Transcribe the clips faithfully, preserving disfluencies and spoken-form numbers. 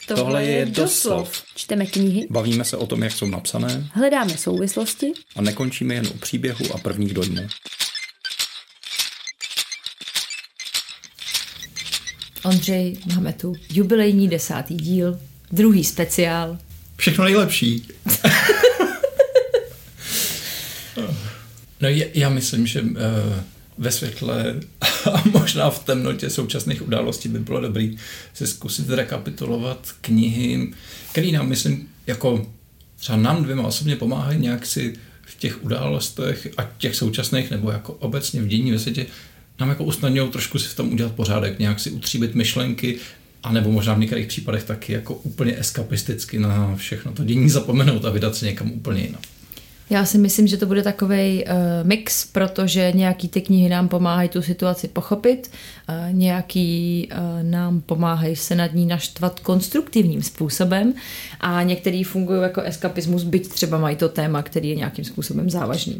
Tohle, Tohle je Doslov. Čteme knihy, bavíme se o tom, jak jsou napsané, hledáme souvislosti a nekončíme jen u příběhu a prvních dojmů. Ondřej, máme tu jubilejní desátý díl, druhý speciál. Všechno nejlepší. No já myslím, že uh, ve světle a možná v temnotě současných událostí by bylo dobrý se zkusit rekapitulovat knihy, které nám, myslím, jako třeba nám dvěma osobně pomáhají nějak si v těch událostech, ať těch současných, nebo jako obecně v dění ve světě, nám jako usnadňují trošku si v tom udělat pořádek, nějak si utříbit myšlenky, anebo možná v některých případech taky jako úplně eskapisticky na všechno to dění zapomenout a vydat se někam úplně jinam. Já si myslím, že to bude takovej uh, mix, protože nějaký ty knihy nám pomáhají tu situaci pochopit, uh, nějaký uh, nám pomáhají se nad ní naštvat konstruktivním způsobem a některý fungují jako eskapismus, byť třeba mají to téma, který je nějakým způsobem závažný.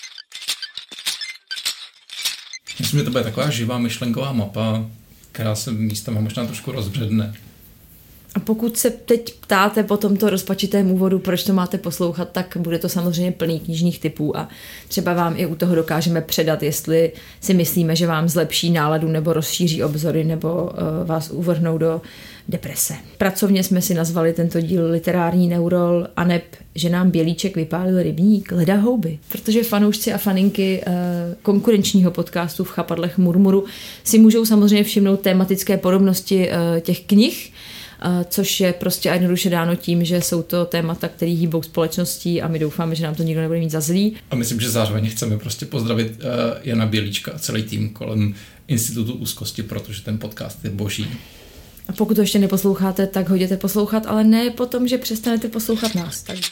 Myslím, že to bude taková živá myšlenková mapa, která se místem možná trošku rozbředne. A pokud se teď ptáte po tomto rozpačitém úvodu, proč to máte poslouchat, tak bude to samozřejmě plný knižních typů a třeba vám i u toho dokážeme předat, jestli si myslíme, že vám zlepší náladu nebo rozšíří obzory nebo uh, vás uvrhnou do deprese. Pracovně jsme si nazvali tento díl literární neurol aneb, že nám Bělíček vypálil rybník, leda houby. Protože fanoušci a faninky uh, konkurenčního podcastu v chapadlech Murmuru si můžou samozřejmě všimnout tematické podobnosti uh, těch knih, což je prostě jednoduše dáno tím, že jsou to témata, které hýbou společností a my doufáme, že nám to nikdo nebude mít za zlý. A myslím, že zároveň chceme prostě pozdravit uh, Jana Bělíčka a celý tým kolem Institutu úzkosti, protože ten podcast je boží. A pokud to ještě neposloucháte, tak ho jděte poslouchat, ale ne potom, že přestanete poslouchat nás. Tak...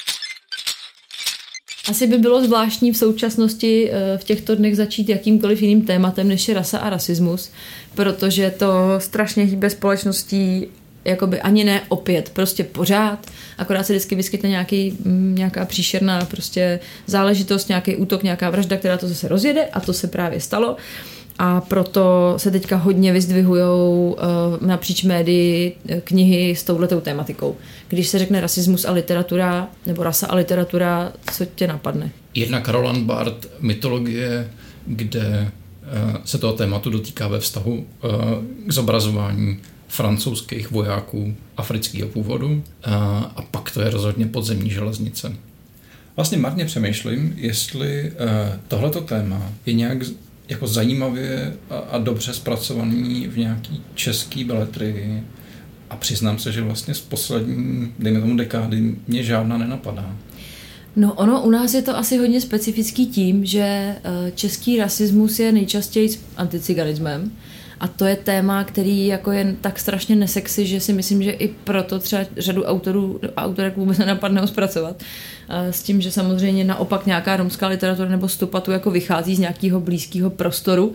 Asi by bylo zvláštní v současnosti v těchto dnech začít jakýmkoliv jiným tématem, než je rasa a rasismus, protože to strašně hýbe společností, jakoby ani ne opět, prostě pořád, akorát se vždycky vyskytne nějaký, nějaká příšerná prostě záležitost, nějaký útok, nějaká vražda, která to zase rozjede a to se právě stalo. A proto se teďka hodně vyzdvihujou uh, napříč médii knihy s touhletou tématikou. Když se řekne rasismus a literatura, nebo rasa a literatura, co tě napadne? Jednak Roland Barthes, mytologie, kde uh, se toho tématu dotýká ve vztahu uh, k zobrazování francouzských vojáků afrického původu uh, a pak to je rozhodně podzemní železnice. Vlastně marně přemýšlím, jestli uh, tohleto téma je nějak jako zajímavě a, a dobře zpracovaný v nějaký český beletrii a přiznám se, že vlastně z poslední, dejme tomu dekády, mě žádná nenapadá. No ono u nás je to asi hodně specifický tím, že český rasismus je nejčastěji anticiganismem a to je téma, který jako je tak strašně nesexy, že si myslím, že i proto třeba řadu autorů, autorek vůbec nenapadne ho zpracovat. S tím, že samozřejmě naopak nějaká romská literatura nebo stopatu jako vychází z nějakého blízkého prostoru,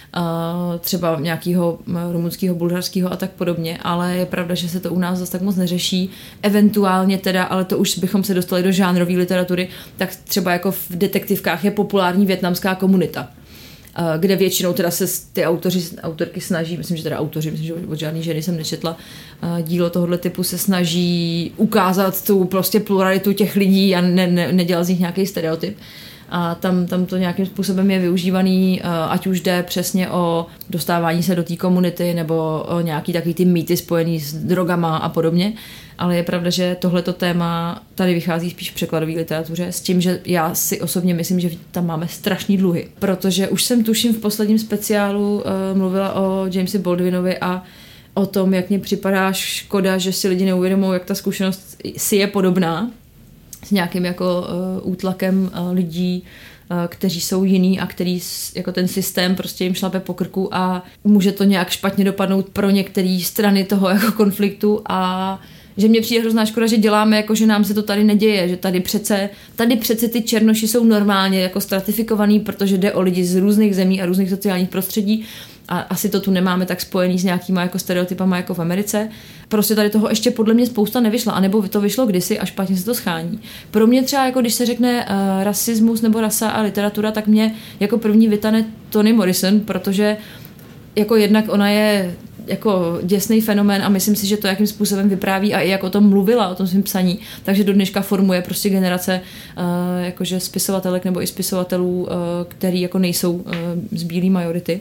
třeba nějakého rumunského, bulharského a tak podobně, ale je pravda, že se to u nás zase tak moc neřeší. Eventuálně teda, ale to už bychom se dostali do žánrové literatury, tak třeba jako v detektivkách je populární vietnamská komunita, kde většinou teda se ty autoři, autorky snaží, myslím, že teda autoři, myslím, že od žádný ženy jsem nečetla, dílo tohoto typu se snaží ukázat tu prostě pluralitu těch lidí a ne, ne, nedělat z nich nějaký stereotyp. A tam, tam to nějakým způsobem je využívaný, ať už jde přesně o dostávání se do té komunity nebo o nějaký takový ty mýty spojený s drogama a podobně. Ale je pravda, že tohleto téma tady vychází spíš v překladové literatuře s tím, že já si osobně myslím, že tam máme strašný dluhy. Protože už jsem tuším v posledním speciálu uh, mluvila o Jamesi Baldwinovi a o tom, jak mně připadá škoda, že si lidi neuvědomují, jak ta zkušenost si je podobná s nějakým jako uh, útlakem uh, lidí, uh, kteří jsou jiný a který jako ten systém prostě jim šlape po krku a může to nějak špatně dopadnout pro některé strany toho jako konfliktu a že mně přijde hrozná škoda, že děláme jako, že nám se to tady neděje, že tady přece, tady přece ty černoši jsou normálně jako stratifikovaný, protože jde o lidi z různých zemí a různých sociálních prostředí a asi to tu nemáme tak spojený s nějakýma jako stereotypama jako v Americe. Prostě tady toho ještě podle mě spousta nevyšla, anebo to vyšlo kdysi a špatně se to schání. Pro mě třeba, jako když se řekne uh, rasismus nebo rasa a literatura, tak mě jako první vytane Toni Morrison, protože jako jednak ona je jako děsný fenomén a myslím si, že to, jakým způsobem vypráví a i jak o tom mluvila, o tom svým psaní, takže do dneška formuje prostě generace uh, jakože spisovatelek nebo i spisovatelů, uh, který jako nejsou uh, z bílé majority.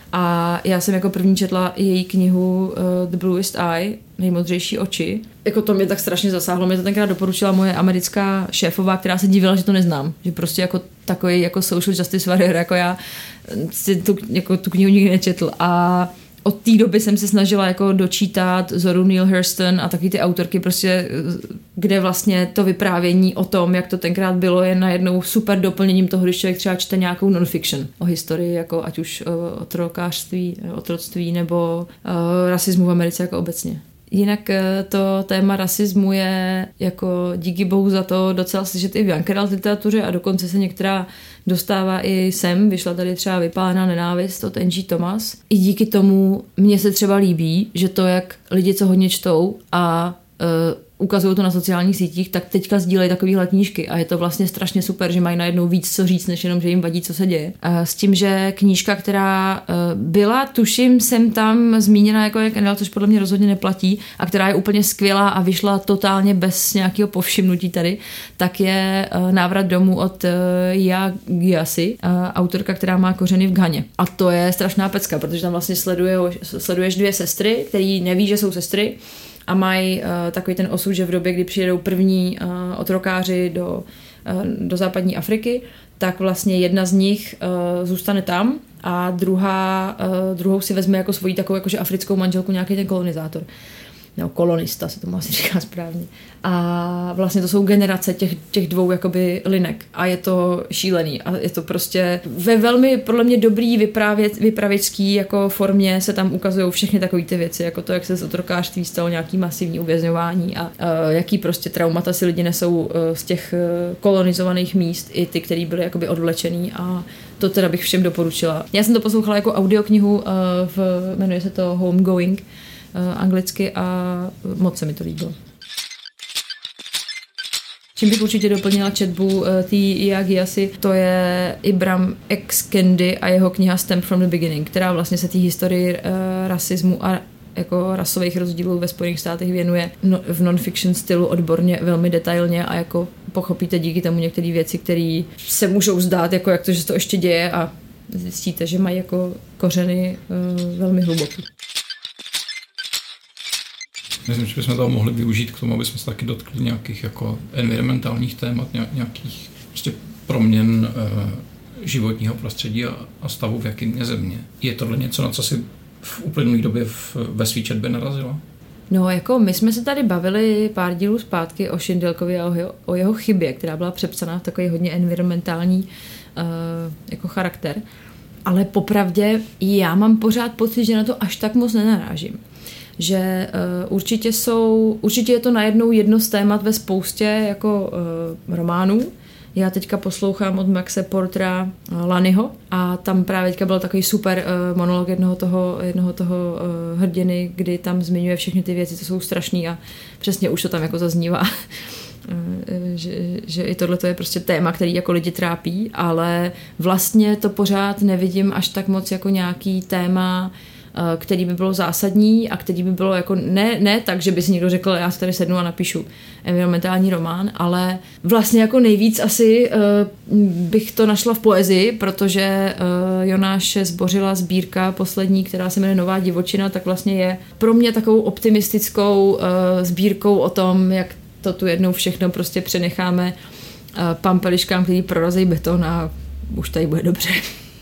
A já jsem jako první četla její knihu uh, The Bluest Eye, Nejmodřejší oči. Jako to mě tak strašně zasáhlo. Mě to tenkrát doporučila moje americká šéfová, která se divila, že to neznám. Že prostě jako takový jako social justice warrior, jako já si tu, jako tu knihu nikdy nečetl. A od té doby jsem se snažila jako dočítat Zoru Neale Hurston a taky ty autorky prostě, kde vlastně to vyprávění o tom, jak to tenkrát bylo, je najednou super doplněním toho, když člověk třeba čte nějakou non-fiction o historii, jako ať už o otrokářství, otroctví nebo o rasismu v Americe jako obecně. Jinak to téma rasismu je jako díky bohu za to docela slyšet i v young adult literatuře a dokonce se některá dostává i sem. Vyšla tady třeba Vypálená nenávist od Angie Thomas. I díky tomu mně se třeba líbí, že to, jak lidi, co hodně čtou a uh, ukazují to na sociálních sítích, tak teďka sdílejí takovýhle knížky a je to vlastně strašně super, že mají najednou víc co říct, než jenom, že jim vadí, co se děje. A s tím, že knížka, která byla, tuším, jsem tam zmíněna jako jak N L, což podle mě rozhodně neplatí a která je úplně skvělá a vyšla totálně bez nějakého povšimnutí tady, tak je Návrat domů od Yaa Gyasi, autorka, která má kořeny v Ghaně. A to je strašná pecka, protože tam vlastně sleduje, sleduješ dvě sestry, který neví, že jsou sestry, a mají uh, takový ten osud, že v době, kdy přijedou první uh, otrokáři do, uh, do západní Afriky, tak vlastně jedna z nich uh, zůstane tam a druhá, uh, druhou si vezme jako svoji takovou jakože africkou manželku nějaký ten kolonizátor. No, kolonista se tomu asi říká správně. A vlastně to jsou generace těch, těch dvou jakoby linek a je to šílený a je to prostě ve velmi podle mě dobrý vyprávět, vypravěčský jako formě se tam ukazují všechny takové ty věci, jako to, jak se z otrokářství stalo nějaký masivní uvězňování a, a jaký prostě traumata si lidi nesou z těch kolonizovaných míst, i ty, který byly jakoby odvlečený a to teda bych všem doporučila. Já jsem to poslouchala jako audioknihu, v, jmenuje se to Homegoing, anglicky a moc se mi to líbilo. Čím bych určitě doplnila četbu té Yaa Gyasi, to je Ibram X. Kendi a jeho kniha Stamped from the Beginning, která vlastně se té historii uh, rasismu a jako rasových rozdílů ve Spojených státech věnuje no, v non-fiction stylu odborně, velmi detailně a jako pochopíte díky tomu některé věci, které se můžou zdát, jako jak to, že to ještě děje a zjistíte, že mají jako kořeny uh, velmi hluboké. Myslím, že bychom toho mohli využít k tomu, aby jsme se taky dotkli nějakých jako environmentálních témat, nějakých prostě proměn e, životního prostředí a, a stavu v jakém je země. Je tohle něco, na co si v uplynulé době v, ve své četbě narazila? No, jako my jsme se tady bavili pár dílů zpátky o Šindelkovi a o jeho, o jeho chybě, která byla přepsaná v takový hodně environmentální e, jako charakter. Ale popravdě já mám pořád pocit, že na to až tak moc nenarážím. Že uh, určitě jsou, určitě je to najednou jedno z témat ve spoustě jako uh, románů. Já teďka poslouchám od Maxe Portera uh, Lanyho a tam právě teďka byl takový super uh, monolog jednoho toho, jednoho toho uh, hrdiny, kdy tam zmiňuje všechny ty věci, co jsou strašný a přesně už to tam jako zaznívá. že, že i tohle je prostě téma, který jako lidi trápí, ale vlastně to pořád nevidím až tak moc jako nějaký téma, který by bylo zásadní a který by bylo jako ne, ne tak, že by si někdo řekl, já si tady sednu a napíšu environmentální román, ale vlastně jako nejvíc asi uh, bych to našla v poezii, protože uh, Jonáše Zbořila sbírka poslední, která se jmenuje Nová divočina, tak vlastně je pro mě takovou optimistickou uh, sbírkou o tom, jak to tu jednou všechno prostě přenecháme uh, pampeliškám, který prorazí beton a už tady bude dobře.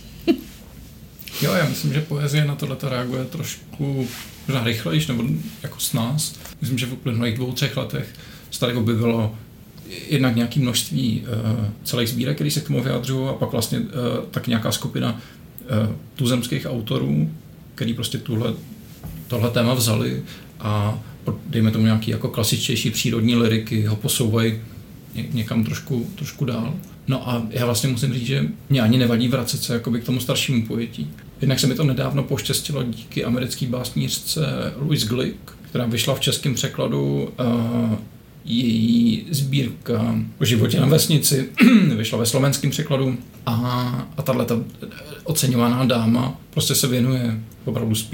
Jo, já myslím, že poezie na tohleto reaguje trošku možná rychlejš, nebo jako s nás. Myslím, že v uplynulých dvou, třech letech se tady objevilo jednak nějaké množství uh, celých sbírek, které se k tomu vyjadřují, a pak vlastně uh, tak nějaká skupina uh, tuzemských autorů, který prostě tuhle, tohle téma vzali a dejme tomu nějaký jako klasičtější přírodní lyriky ho posouvají někam trošku, trošku dál. No a já vlastně musím říct, že mě ani nevadí vracet se jakoby k tomu staršímu pojetí. Jednak se mi to nedávno poštěstilo díky americké básnířce Louise Glick, která vyšla v českém překladu. Uh, její sbírka o životě na vesnici vyšla ve slovenském překladu a, a tato oceňovaná dáma prostě se věnuje opravdu spíš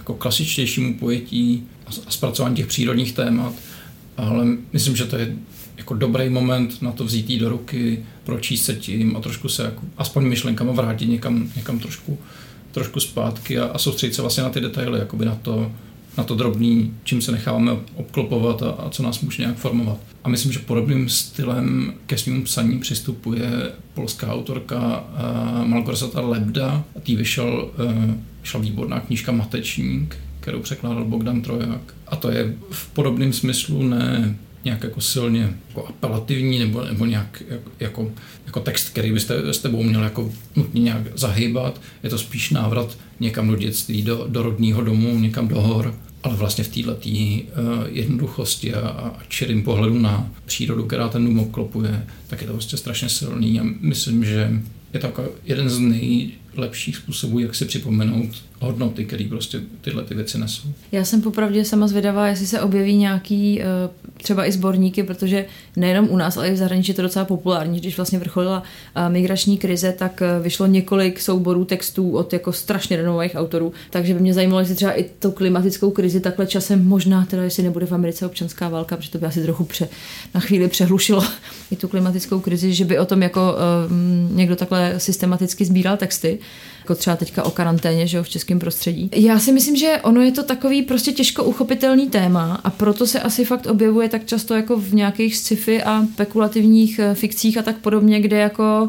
jako klasičtějšímu pojetí a zpracování těch přírodních témat, ale myslím, že to je jako dobrý moment na to vzít jí do ruky, pročíst se tím a trošku se jako, aspoň myšlenkama vrátit někam, někam trošku, trošku zpátky a, a soustředit se vlastně na ty detaily, jakoby na to, na to drobný, čím se necháváme obklopovat a, a co nás může nějak formovat. A myslím, že podobným stylem ke svému psaní přistupuje polská autorka uh, Malgorzata Lebda. A tý vyšel, uh, vyšla výborná knížka Matečník, kterou překládal Bogdan Troják. A to je v podobném smyslu ne nějak jako silně jako apelativní nebo, nebo nějak jako, jako text, který byste s tebou měl jako nutně nějak zahýbat. Je to spíš návrat někam do dětství, do, do rodného domu, někam do hor. Ale vlastně v této uh, jednoduchosti a, a čirým pohledu na přírodu, která ten dům obklopuje, tak je to vlastně strašně silný a myslím, že je to jako jeden z nejlepších způsobů, jak si připomenout hodnoty, které prostě tyhle ty věci nesou. Já jsem popravdě sama zvědavá, jestli se objeví nějaký třeba i sborníky, protože nejenom u nás, ale i v zahraničí je to docela populární. Když vlastně vrcholila migrační krize, tak vyšlo několik souborů textů od jako strašně renomovaných autorů, takže by mě zajímalo, jestli třeba i tou klimatickou krizi takhle časem možná teda, jestli nebude v Americe občanská válka, protože to by asi trochu pře, na chvíli přehlušilo i tu klimatickou krizi, že by o tom jako um, někdo takhle systematicky sbíral texty, jako třeba teďka o karanténě, že jo, v českém prostředí. Já si myslím, že ono je to takový prostě těžko uchopitelný téma a proto se asi fakt objevuje tak často jako v nějakých sci-fi a spekulativních fikcích a tak podobně, kde jako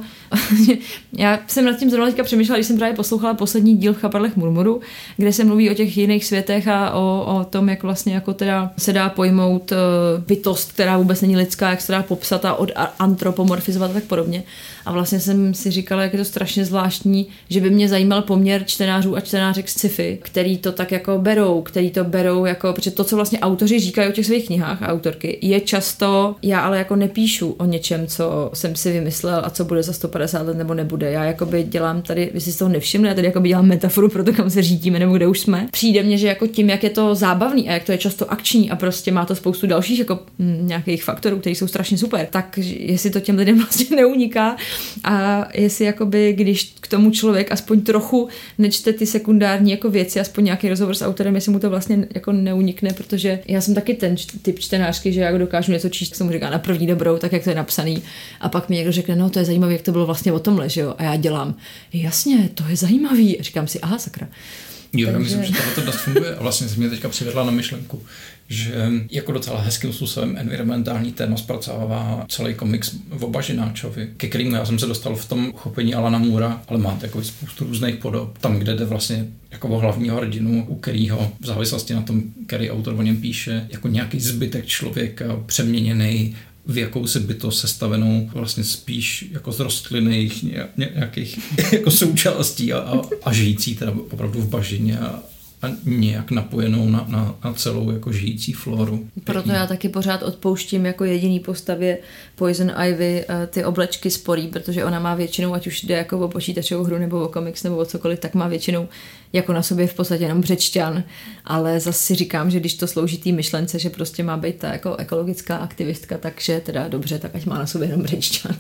já jsem nad tím zrovna teďka přemýšlela, když jsem právě poslouchala poslední díl v Chapadlech murmuru, kde se mluví o těch jiných světech a o, o tom, jak vlastně jako teda se dá pojmout bytost, která vůbec není lidská, jak se dá popsat a od antropomorfizovat a tak podobně. A vlastně jsem si říkala, jak je to strašně zvláštní, že by mě zajímal poměr čtenářů a čtenářek sci-fi, který to tak jako berou, který to berou jako, protože to, co vlastně autoři říkají o těch svých knihách a autorky, je často, já ale jako nepíšu o něčem, co jsem si vymyslel a co bude za sto padesát let nebo nebude. Já jakoby dělám tady, vy si z toho nevšimli, já tady jakoby dělám metaforu pro to, kam se řídíme nebo kde už jsme. Přijde mně, že jako tím, jak je to zábavný a jak to je často akční a prostě má to spoustu dalších jako m, nějakých faktorů, které jsou strašně super, tak jestli to těm lidem vlastně neuniká a jestli jakoby, když k tomu člověk aspoň trochu nečte ty sekundární jako věci, aspoň nějaký rozhovor s autorem, jestli mu to vlastně jako neunikne, protože já jsem taky ten typ čtenářky, že já dokážu něco číst, co mu říká na první dobrou, tak jak to je napsaný, a pak mi někdo řekne, no to je zajímavé, jak to bylo vlastně o tomhle, že jo, a já dělám, jasně, to je zajímavý, a říkám si, aha, sakra. Jo, já myslím, že tohle to dost funguje a vlastně se mě teďka přivedla na myšlenku, že jako docela hezkým způsobem environmentální téma zpracovává celý komiks o Bažináčovi, ke kterému já jsem se dostal v tom uchopení Alana Moora, ale má takový spoustu různých podob. Tam, kde jde vlastně jako o hlavního hrdinu, u kterého v závislosti na tom, který autor o něm píše, jako nějaký zbytek člověka přeměněný v jakousi bytost sestavenou vlastně spíš jako z rostlinných nějakých jako součástí a, a, a žijící teda opravdu v bažině a, a nějak napojenou na, na, na celou jako žijící floru. Proto já taky pořád odpouštím jako jediný postavě Poison Ivy ty oblečky sporý, protože ona má většinou, ať už jde jako o počítačovou hru nebo o komiks nebo o cokoliv, tak má většinou jako na sobě v podstatě jenom břečťan, ale zase si říkám, že když to slouží té myšlence, že prostě má být ta jako ekologická aktivistka, takže teda dobře, tak ať má na sobě jenom břečťan.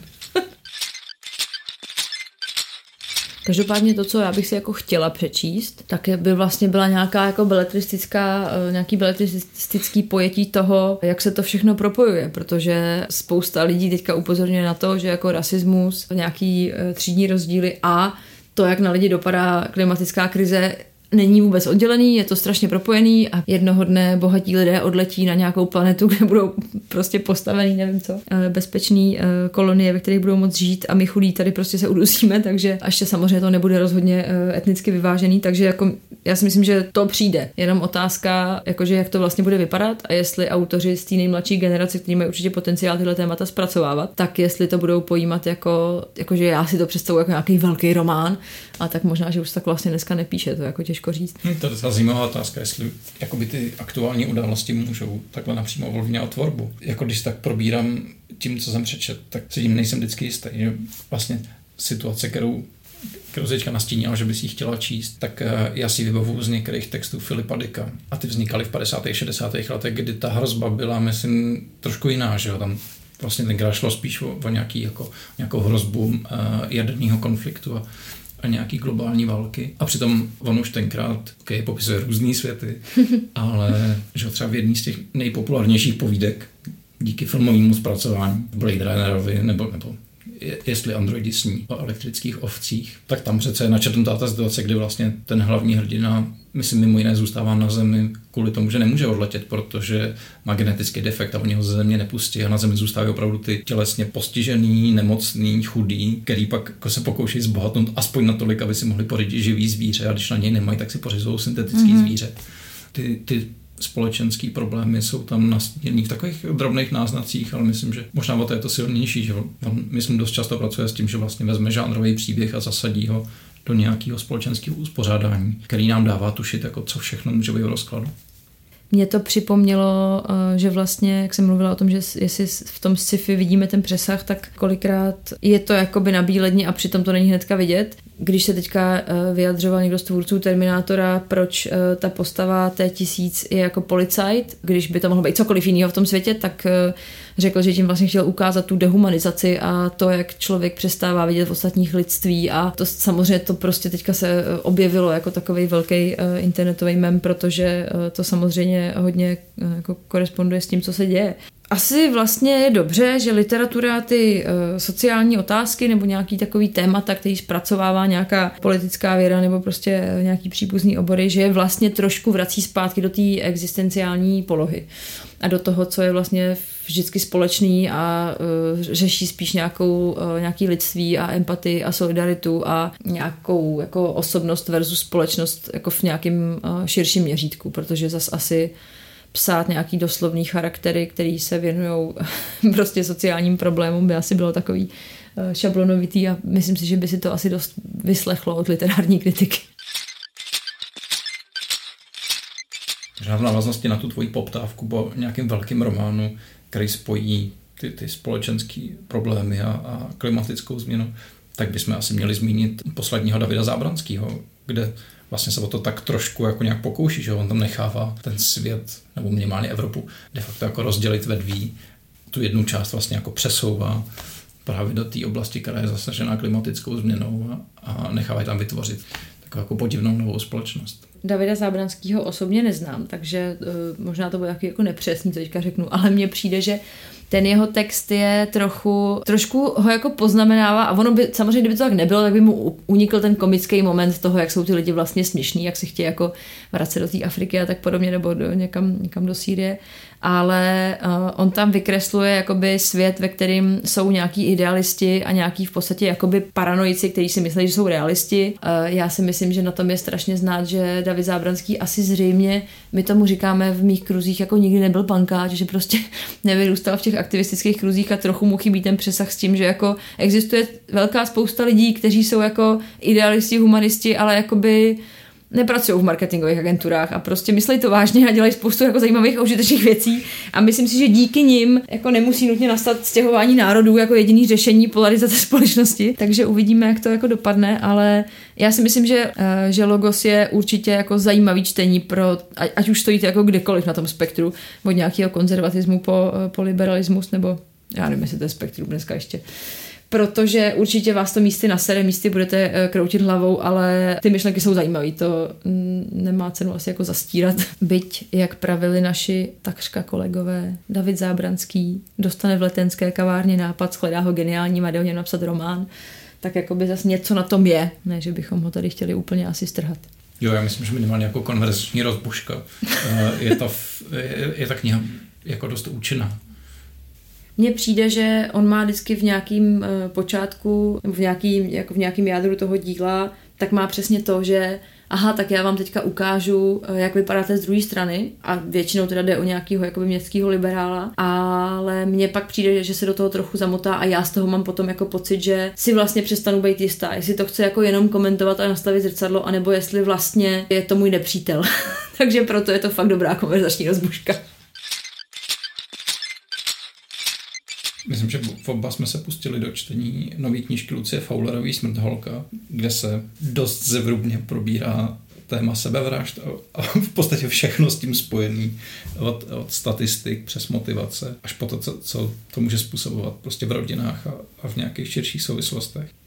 Každopádně to, co já bych si jako chtěla přečíst, tak by vlastně byla nějaká jako beletristická, nějaký beletristický pojetí toho, jak se to všechno propojuje, protože spousta lidí teďka upozorňuje na to, že jako rasismus, nějaký třídní rozdíly a to, jak na lidi dopadá klimatická krize, není vůbec oddělený, je to strašně propojený a jednoho dne bohatí lidé odletí na nějakou planetu, kde budou prostě postavený, nevím co, bezpečný kolonie, ve kterých budou moct žít a my chudí tady prostě se udusíme, takže a ještě samozřejmě to nebude rozhodně etnicky vyvážený, takže jako já si myslím, že to přijde. Jenom otázka, jakože jak to vlastně bude vypadat a jestli autoři z té nejmladší generace, kteří mají určitě potenciál tyhle témata zpracovávat, tak jestli to budou pojímat jako, jakože já si to představuji jako nějaký velký román, a tak možná, že už tak vlastně dneska nepíše, to jako těžko říct. Hmm, to je docela zajímavá otázka, jestli jakoby ty aktuální události můžou takhle napřímo ovlivňovat tvorbu. Jako když tak probírám tím, co jsem přečet, tak si tím nejsem vždycky jistý, že vlastně situace, kterou kterou se teďka nastínila, že by si ji chtěla číst, tak já si vybavuju z některých textů Filipa Dicka. A ty vznikaly v padesátých šedesátých letech, kdy ta hrozba byla, myslím, trošku jiná, že jo, tam vlastně tenkrát šlo spíš o, o nějaký, jako, nějakou hrozbu uh, jaderného konfliktu a, a nějaký globální války. A přitom on už tenkrát okay, popisuje různý světy, ale že třeba v jedný z těch nejpopulárnějších povídek díky filmovému zpracování Blade Runnerovi nebo, nebo jestli androidi sní o elektrických ovcích, tak tam přece je načrtnutá ta situace, kdy vlastně ten hlavní hrdina, myslím, mimo jiné zůstává na Zemi kvůli tomu, že nemůže odletět, protože má genetický defekt a oni ho ze Země nepustí a na Zemi zůstávají opravdu ty tělesně postižený, nemocný, chudý, který pak jako se pokouší zbohatnout aspoň natolik, aby si mohli pořídit živý zvíře a když na něj nemají, tak si pořizují syntetický mm-hmm. zvíře. Ty, ty společenský problémy jsou tam nastíněný v takových drobných náznacích, ale myslím, že možná o to je to silnější, že on, myslím, dost často pracuje s tím, že vlastně vezme žánrový příběh a zasadí ho do nějakého společenského uspořádání, který nám dává tušit, jako co všechno může být v rozkladu. Mně to připomnělo, že vlastně, jak jsem mluvila o tom, že jestli v tom sci-fi vidíme ten přesah, tak kolikrát je to jakoby na bíledni a přitom to není hnedka vidět. Když se teďka vyjadřoval někdo z tvůrců Terminátora, proč ta postava T tisíc je jako policajt, když by to mohlo být cokoliv jiného v tom světě, tak řekl, že tím vlastně chtěl ukázat tu dehumanizaci a to, jak člověk přestává vidět v ostatních lidství a to samozřejmě to prostě teďka se objevilo jako takový velký internetový mem, protože to samozřejmě hodně jako koresponduje s tím, co se děje. Asi vlastně je dobře, že literatura ty uh, sociální otázky nebo nějaký takový témata, který zpracovává nějaká politická věda nebo prostě nějaký příbuzný obory, že je vlastně trošku vrací zpátky do té existenciální polohy a do toho, co je vlastně vždycky společný a uh, řeší spíš nějakou, uh, nějaký lidství a empatii a solidaritu a nějakou jako osobnost versus společnost jako v nějakém uh, širším měřítku, protože zas asi psát nějaký doslovný charaktery, který se věnují prostě sociálním problémům, by asi bylo takový šablonovitý a myslím si, že by si to asi dost vyslechlo od literární kritiky. V návaznosti na tu tvoji poptávku po nějakým velkým románu, který spojí ty, ty společenské problémy a, a klimatickou změnu, tak bychom asi měli zmínit posledního Davida Zábranského, kde vlastně se o to tak trošku jako nějak pokouší, že on tam nechává ten svět, nebo minimálně Evropu, de facto jako rozdělit ve dví. Tu jednu část vlastně jako přesouvá právě do té oblasti, která je zasažená klimatickou změnou a, a nechává tam vytvořit takovou jako podivnou novou společnost. Davida Zábranského osobně neznám, takže uh, možná to bude taky jako nepřesný, co teďka řeknu, ale mně přijde, že ten jeho text je trochu, trošku ho jako poznamenává a ono by, samozřejmě, kdyby to tak nebylo, tak by mu unikl ten komický moment toho, jak jsou ty lidi vlastně směšní, jak se chtějí jako vracet do té Afriky a tak podobně, nebo do, někam, někam do Sýrie. Ale uh, on tam vykresluje jakoby svět, ve kterém jsou nějaký idealisti a nějaký v podstatě jakoby paranoici, kteří si myslí, že jsou realisti. Uh, já si myslím, že na tom je strašně znát, že David Zábranský asi zřejmě, my tomu říkáme v mých kruzích, jako nikdy nebyl bankáč, že prostě nevyrůstal v těch aktivistických kruzích a trochu mu chybí ten přesah s tím, že jako existuje velká spousta lidí, kteří jsou jako idealisti, humanisti, ale jakoby nepracují v marketingových agenturách a prostě myslí to vážně a dělají spoustu jako zajímavých a užitečných věcí a myslím si, že díky nim jako nemusí nutně nastat stěhování národů jako jediný řešení polarizace společnosti, takže uvidíme, jak to jako dopadne, ale já si myslím, že, že Logos je určitě jako zajímavý čtení pro, ať už stojíte jako kdekoliv na tom spektru, od nějakého konzervatismu po, po liberalismus, nebo já nevím, jestli to je spektrum dneska ještě. Protože určitě vás to místy nasede, místy budete kroutit hlavou, ale ty myšlenky jsou zajímavé, to nemá cenu asi jako zastírat. Byť, jak pravili naši takřka kolegové, David Zábranský dostane v letenské kavárně nápad, shledá ho geniálním a jde o něm napsat román, tak jako by zase něco na tom je, ne, že bychom ho tady chtěli úplně asi strhat. Jo, já myslím, že minimálně jako konverzační rozbuška. Je ta, je, je ta kniha jako dost účinná. Mně přijde, že on má vždycky v nějakým uh, počátku, v nějakým, jako v nějakým jádru toho díla, tak má přesně to, že aha, tak já vám teďka ukážu, jak vypadáte z druhé strany a většinou teda jde o nějakého jakoby městského liberála, ale mně pak přijde, že se do toho trochu zamotá a já z toho mám potom jako pocit, že si vlastně přestanu být jistá, jestli to chce jako jenom komentovat a nastavit zrcadlo, anebo jestli vlastně je to můj nepřítel. Takže proto je to fakt dobrá konverzační rozbuška. Myslím, že v oba jsme se pustili do čtení nové knížky Lucie Fowlerový Smrtholka, kde se dost zevrubně probírá téma sebevražd a v podstatě všechno s tím spojený od, od statistik přes motivace až po to, co, co to může způsobovat prostě v rodinách a, a v nějakých širších souvislostech.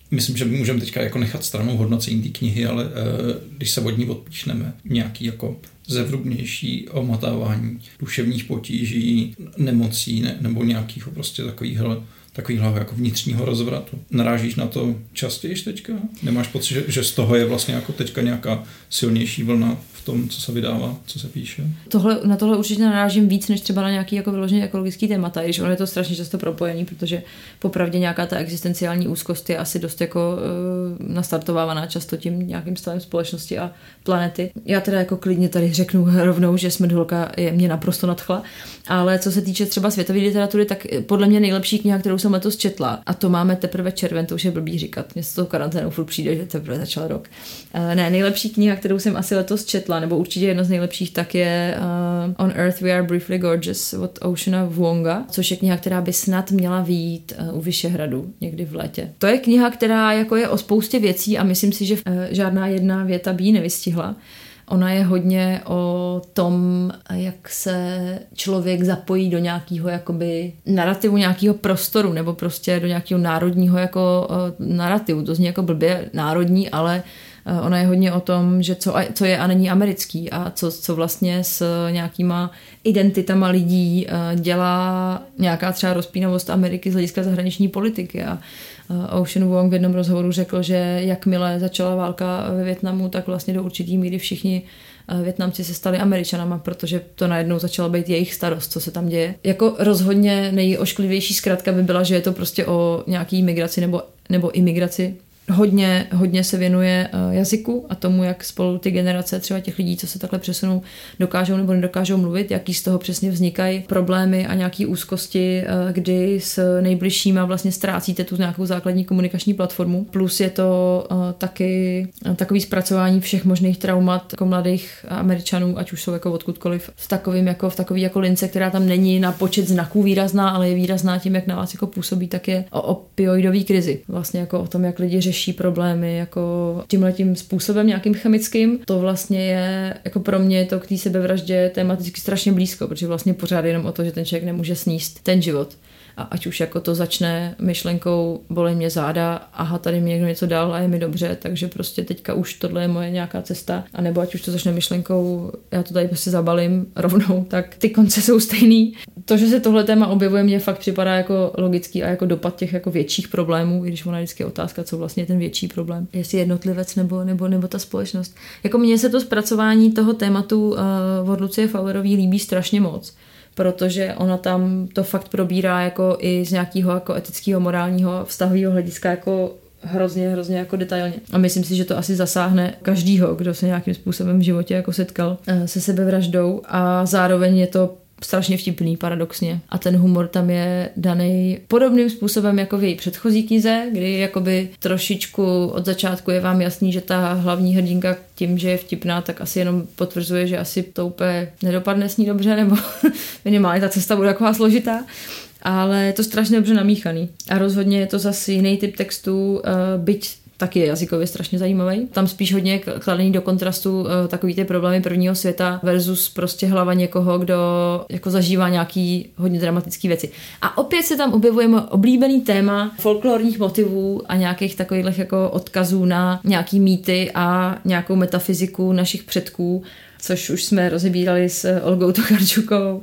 myslím, že můžeme teďka jako nechat stranou hodnocení té knihy, ale když se od ní odpíšneme nějaký jako zevrubnější omotávání duševních potíží, nemocí ne, nebo nějakého prostě takovýhle takovýhle jako vnitřního rozvratu. Narážíš na to častěji teďka? Nemáš pocit, že, že z toho je vlastně jako teďka nějaká silnější vlna v tom, co se vydává, co se píše? Tohle, na tohle určitě narážím víc, než třeba na nějaký jako vyloženě ekologický témata, když ono je to strašně často propojený, protože popravdě nějaká ta existenciální úzkost je asi dost jako uh, nastartovávaná často tím nějakým stavem společnosti a planety. Já teda jako klidně tady řeknu rovnou, že Smrtholka je mě naprosto nadchla, ale co se týče třeba světové literatury, tak podle mě nejlepší kniha, kterou jsem letos četla, a to máme teprve červen, to už je blbý říkat, mě s tou karanténou furt přijde, že teprve začal rok. Uh, ne, nejlepší kniha, kterou jsem asi letos četla, nebo určitě jedna z nejlepších, tak je uh, On Earth We Are Briefly Gorgeous od Oceana Vuonga, což je kniha, která by snad měla vyjít uh, u Vyšehradu někdy v létě. To je kniha, která jako je o spoustě věcí a myslím si, že uh, žádná jedna věta by ji nevystihla. Ona je hodně o tom, jak se člověk zapojí do nějakého jakoby narrativu nějakého prostoru nebo prostě do nějakého národního jako uh, narrativu. To zní jako blbě národní, ale uh, ona je hodně o tom, že co, co je a není americký a co, co vlastně s nějakýma identitama lidí uh, dělá nějaká třeba rozpínavost Ameriky z hlediska zahraniční politiky. A Ocean Vuong v jednom rozhovoru řekl, že jakmile začala válka ve Vietnamu, tak vlastně do určitý míry všichni Vietnamci se stali Američanama, protože to najednou začala být jejich starost, co se tam děje. Jako rozhodně nejošklivější zkratka by byla, že je to prostě o nějaký migraci nebo, nebo imigraci. Hodně, hodně se věnuje jazyku a tomu, jak spolu ty generace třeba těch lidí, co se takhle přesunou, dokážou nebo nedokážou mluvit, jaký z toho přesně vznikají problémy a nějaký úzkosti, kdy s nejbližšíma vlastně ztrácíte tu nějakou základní komunikační platformu. Plus je to taky takový zpracování všech možných traumat jako mladých Američanů, ať už jsou jako odkudkoliv, v takovým jako v takový jako lince, která tam není na počet znaků výrazná, ale je výrazná tím, jak na vás jako působí, tak je o opioidové krizi. Vlastně jako o tom, jak lidi řeší problémy jako tímhletím způsobem nějakým chemickým. To vlastně je jako pro mě to k té sebevraždě tematicky strašně blízko, protože vlastně pořád jenom o to, že ten člověk nemůže sníst ten život. A ať už jako to začne myšlenkou bolí mě záda, aha, tady mi někdo něco dal a je mi dobře, takže prostě teďka už tohle je moje nějaká cesta. A nebo ať už to začne myšlenkou, já to tady prostě zabalím rovnou, tak ty konce jsou stejný. To, že se tohle téma objevuje, mně fakt připadá jako logický a jako dopad těch jako větších problémů, i když ona vždycky je otázka, co vlastně je ten větší problém. Jestli jednotlivec nebo, nebo, nebo ta společnost. Jako mně se to zpracování toho tématu uh, od Lucie Faulerový líbí strašně moc, protože ona tam to fakt probírá jako i z nějakého jako etického, morálního, vztahového hlediska jako hrozně, hrozně jako detailně. A myslím si, že to asi zasáhne každýho, kdo se nějakým způsobem v životě jako setkal se sebevraždou a zároveň je to strašně vtipný, paradoxně. A ten humor tam je daný podobným způsobem jako v její předchozí knize, kdy jakoby trošičku od začátku je vám jasný, že ta hlavní hrdinka tím, že je vtipná, tak asi jenom potvrzuje, že asi to úplně nedopadne s ní dobře, nebo minimálně ta cesta bude taková složitá. Ale je to strašně dobře namíchaný. A rozhodně je to zase jiný typ textu, byť taky je jazykově strašně zajímavý. Tam spíš hodně kladený do kontrastu uh, takový ty problémy prvního světa versus prostě hlava někoho, kdo jako zažívá nějaký hodně dramatický věci. A opět se tam objevuje oblíbený téma folklorních motivů a nějakých takových jako odkazů na nějaký mýty a nějakou metafyziku našich předků, což už jsme rozebírali s Olgou Tokarčukovou.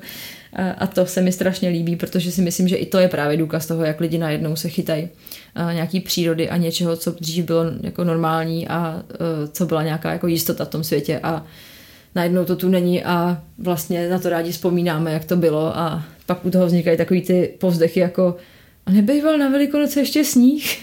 A to se mi strašně líbí, protože si myslím, že i to je právě důkaz toho, jak lidi najednou se chytají nějaký přírody a něčeho, co dřív bylo jako normální a co byla nějaká jako jistota v tom světě a najednou to tu není a vlastně na to rádi vzpomínáme, jak to bylo a pak u toho vznikají takový ty povzdechy jako a nebejval na Velikonoce ještě sníh?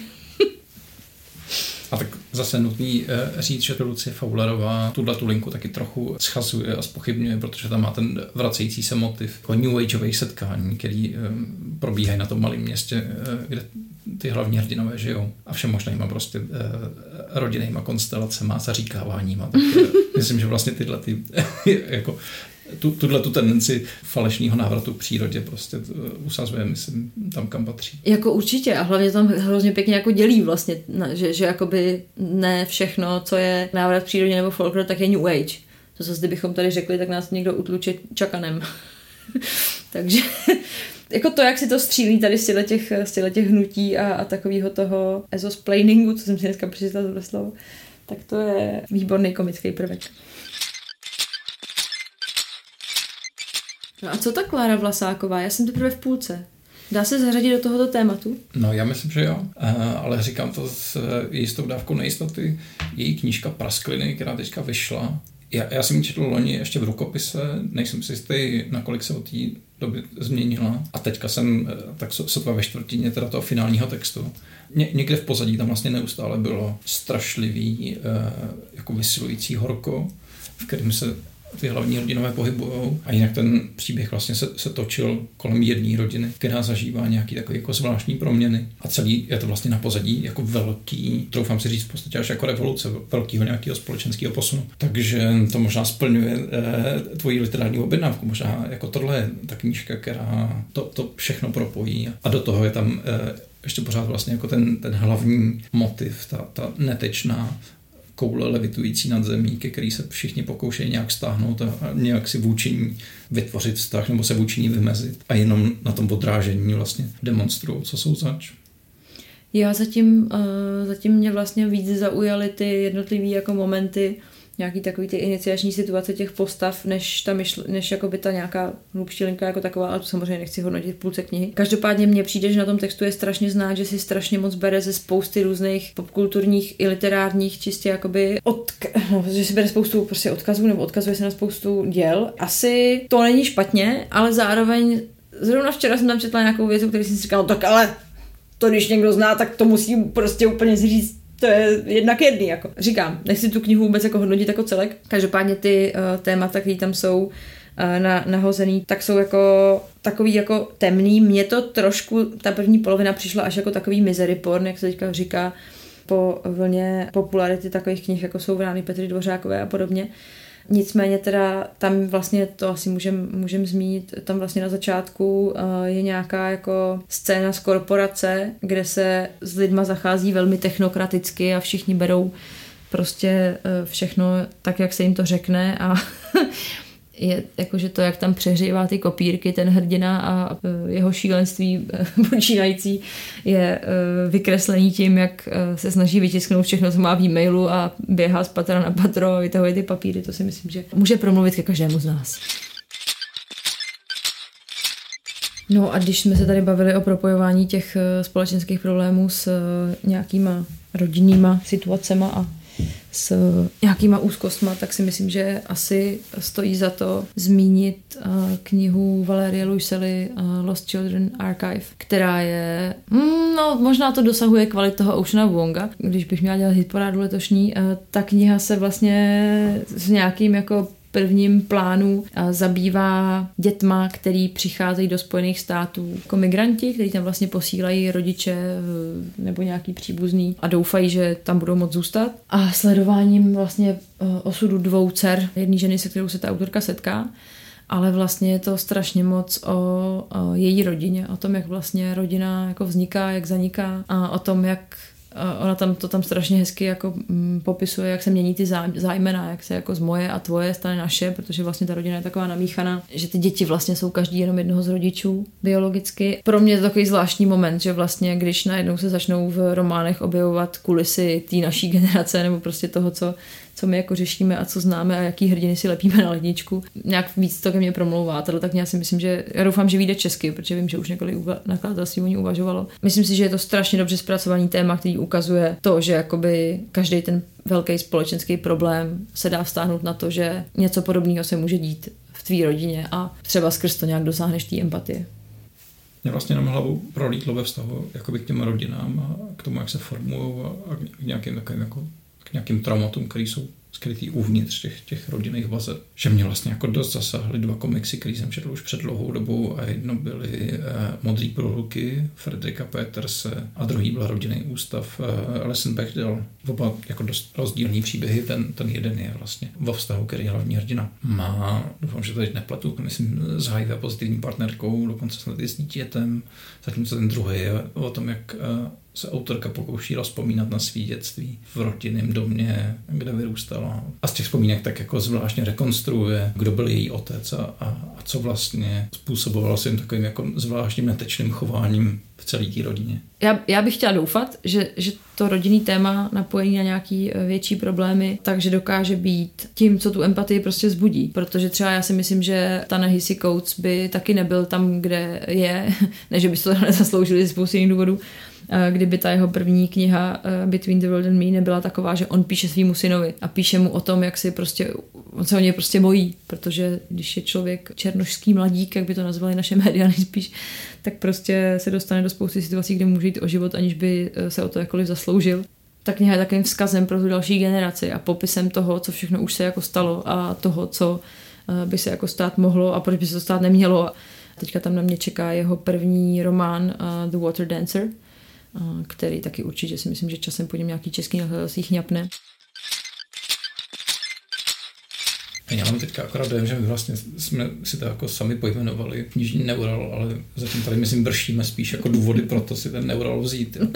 A tak zase nutný říct, že to Lucie Faulerová tuhle tu linku taky trochu schazuje a zpochybňuje, protože tam má ten vracející se motiv jako New Ageových setkání, který probíhají na tom malém městě, kde ty hlavní hrdinové žijou a všem možnýma prostě rodinnýma konstelacema, zaříkáváníma. Tak myslím, že vlastně tyhle ty jako tu, tuhle tu tendenci falešného návratu k přírodě prostě usazuje, myslím, tam, kam patří. Jako určitě a hlavně tam hrozně pěkně jako dělí vlastně, že, že jakoby ne všechno, co je návrat k přírodě nebo folklor, tak je New Age. To zase, kdybychom tady řekli, tak nás někdo utluče čakanem. takže, jako to, jak si to střílí tady z těch, z těch hnutí a, a takového toho ezosplainingu, co jsem si dneska přečetla tohle slovo, tak to je výborný komický prvek. No a co ta Klára Vlasáková? Já jsem teprve v půlce. Dá se zařadit do tohoto tématu? No, já myslím, že jo, ale říkám to s jistou dávkou nejistoty. Její knížka Praskliny, která teďka vyšla, já, já jsem ji četl loni ještě v rukopise, nejsem si jistý, nakolik se od té doby změnila. A teďka jsem tak sotva ve čtvrtině teda toho finálního textu. Ně, někde v pozadí tam vlastně neustále bylo strašlivý, jako vysilující horko, v kterém se ty hlavní hrdinové pohybujou. A jinak ten příběh vlastně se, se točil kolem jedné rodiny, která zažívá nějaký takový jako zvláštní proměny. A celý je to vlastně na pozadí jako velký, troufám si říct v podstatě až jako revoluce, velkého nějakého společenského posunu. Takže to možná splňuje eh, tvoji literární objednávku. Možná jako tohle je ta knížka, která to, to všechno propojí. A do toho je tam eh, ještě pořád vlastně jako ten, ten hlavní motiv, ta, ta netečná koule levitující nad zemí, ke který se všichni pokoušejí nějak stáhnout a nějak si vůči ní vytvořit vztah nebo se vůči ní vymezit. A jenom na tom odrážení vlastně demonstrují, co jsou zač. Já zatím, uh, zatím mě vlastně víc zaujaly ty jednotlivý jako momenty, nějaký takový ty iniciační situace těch postav, než ta myšl, než jakoby ta nějaká hlubší linka jako taková, ale to samozřejmě nechci hodnotit v půlce knihy. Každopádně mně přijde, že na tom textu je strašně znát, že si strašně moc bere ze spousty různých popkulturních i literárních čistě jakoby odk- no, že si bere spoustu prostě odkazů nebo odkazuje se na spoustu děl. Asi to není špatně, ale zároveň zrovna včera jsem tam četla nějakou věc, který jsem si říkala, no tak ale to když někdo zná, tak to musí prostě úplně říct. To je jednak jedný, jako. Říkám, nechci tu knihu vůbec jako hodnotit jako celek. Každopádně ty uh, témata, které tam jsou uh, na, nahozený, tak jsou jako takový jako temný. Mně to trošku, ta první polovina přišla až jako takový misery porn, jak se teďka říká, po vlně popularity takových knih, jako jsou Vrány Petry Dvořákové a podobně. Nicméně teda tam vlastně to asi můžem, můžem zmínit, tam vlastně na začátku uh, je nějaká jako scéna z korporace, kde se s lidma zachází velmi technokraticky a všichni berou prostě uh, všechno tak, jak se jim to řekne a je jakože to, jak tam přehřívá ty kopírky, ten hrdina a jeho šílenství počínající je vykreslený tím, jak se snaží vytisknout všechno, co má v e-mailu a běhá z patra na patro a vytahuje ty papíry. To si myslím, že může promluvit ke každému z nás. No a když jsme se tady bavili o propojování těch společenských problémů s nějakýma rodinnýma situacema a s nějakýma úzkostma, tak si myslím, že asi stojí za to zmínit uh, knihu Valérie Luisely uh, Lost Children Archive, která je, mm, no možná to dosahuje kvalit toho Oceana Wonga, když bych měla dělat hitparádu letošní. Uh, ta kniha se vlastně s nějakým jako prvním plánu zabývá dětma, který přicházejí do Spojených států jako migranti, který tam vlastně posílají rodiče nebo nějaký příbuzný a doufají, že tam budou moct zůstat. A sledováním vlastně osudu dvou dcer, jedné ženy, se kterou se ta autorka setká, ale vlastně je to strašně moc o, o její rodině, o tom, jak vlastně rodina jako vzniká, jak zaniká a o tom, jak ona tam to tam strašně hezky jako mm, popisuje, jak se mění ty zájmena, jak se jako z moje a tvoje stane naše, protože vlastně ta rodina je taková namíchaná, že ty děti vlastně jsou každý jenom jednoho z rodičů biologicky. Pro mě je to takový zvláštní moment, že vlastně když najednou se začnou v románech objevovat kulisy té naší generace nebo prostě toho, co, co my jako řešíme a co známe a jaký hrdiny si lepíme na ledničku. Nějak víc to ke mně promlouvá, tohle tak já si myslím, že já doufám, že vyjde česky, protože vím, že už několik nakladatelství o ní uvažovalo. Myslím si, že je to strašně dobře zpracovaný téma, který ukazuje to, že jakoby každý ten velký společenský problém se dá vztáhnout na to, že něco podobného se může dít v tvý rodině a třeba skrz to nějak dosáhneš té empatie. Mě vlastně nám hlavu prolítlo ve vztahu jakoby k těm rodinám a k tomu, jak se formují a k nějakým takovým jako k nějakým traumatům, které jsou skrytý uvnitř těch, těch rodinných vazeb. Že mě vlastně jako dost zasáhly dva komiksy, který jsem četl už před dlouhou dobou a jedno byly eh, Modrý průlky Fredrika Peterse a druhý byl Rodinný ústav eh, Alison Bechdel. Oba jako dost rozdílný příběhy, ten, ten jeden je vlastně vo vztahu, který hlavní hrdina má, doufám, že to teď nepletu, myslím s H I V pozitivní partnerkou, dokonce snad i s dítětem, zatímco ten druhý je o tom, jak eh, se autorka pokouší rozpomínat na svý dětství v rodinném domě, kde vyrůstala. A z těch vzpomínek tak jako zvláštně rekonstruuje, kdo byl její otec a, a, a co vlastně způsobovalo svým takovým jako zvláštním netečným chováním v celé té rodině. Já, já bych chtěla doufat, že, že to rodinný téma napojený na nějaký větší problémy, takže dokáže být tím, co tu empatii prostě zbudí. Protože třeba já si myslím, že Ta-Nehisi Coates by taky nebyl tam, kde je, ne, že by se to nezasloužili z spousty jiných důvodů, kdyby ta jeho první kniha Between the World and Me nebyla taková, že on píše svýmu synovi a píše mu o tom, jak si prostě, on se o něj prostě bojí, protože když je člověk černošský mladík, jak by to nazvali naše média nejspíš, tak prostě se dostane do spousty situací, kde může jít o život, aniž by se o to jakkoliv zasloužil. Ta kniha je takovým vzkazem pro tu další generaci a popisem toho, co všechno už se jako stalo a toho, co by se jako stát mohlo a proč by se to stát nemělo. Teďka tam na mě čeká jeho první román uh, The Water Dancer, který taky určitě si myslím, že časem po něm nějaký český nakladatelství chňapne. Já mám teďka akorát dojem, že my vlastně jsme si to jako sami pojmenovali knižní neural, ale zatím tady myslím vršíme spíš jako důvody pro to si ten neural vzít. Jo.